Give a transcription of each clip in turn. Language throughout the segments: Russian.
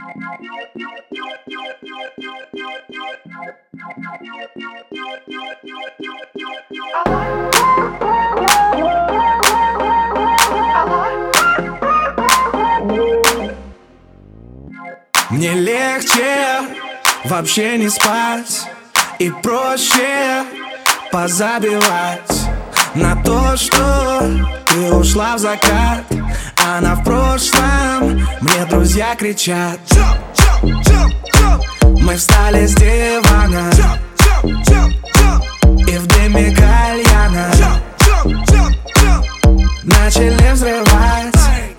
Мне легче вообще не спать и проще позабивать на то, что ты ушла в закат, а на в прошлом мне друзья кричат. Мы встали с дивана и в дыме кальяна начали взрывать.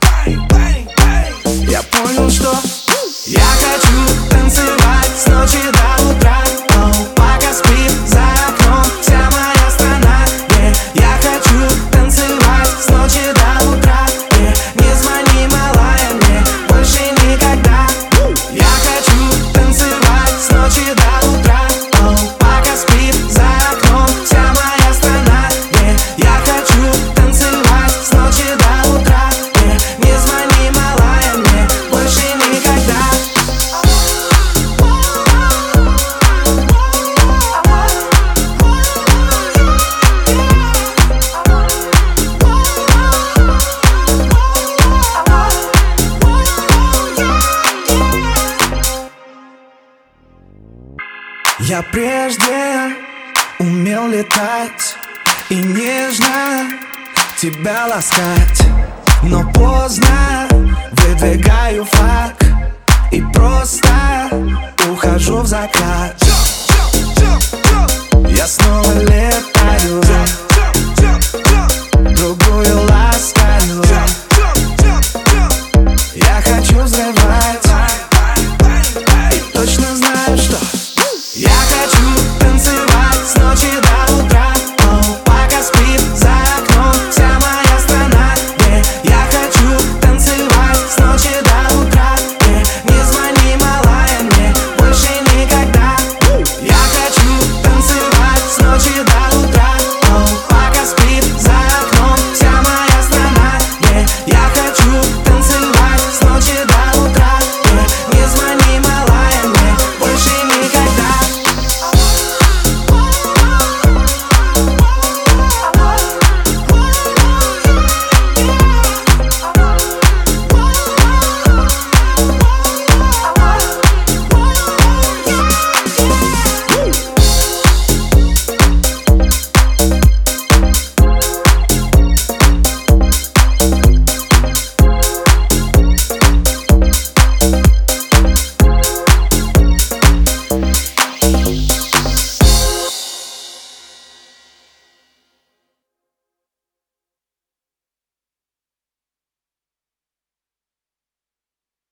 Я понял, что я хочу танцевать с ночи до утра, пока спит за окном вся моя страна. Я хочу танцевать с ночи до утра. Не звони, малая, мне больше никогда. Я хочу танцевать с ночи до утра, пока спит за окном вся моя страна. Я хочу танцевать с ночи до утра. Не звони, малая, мне больше никогда. Я прежде умел летать и нежно тебя ласкать, но поздно выдвигаю флаг и просто ухожу в закат.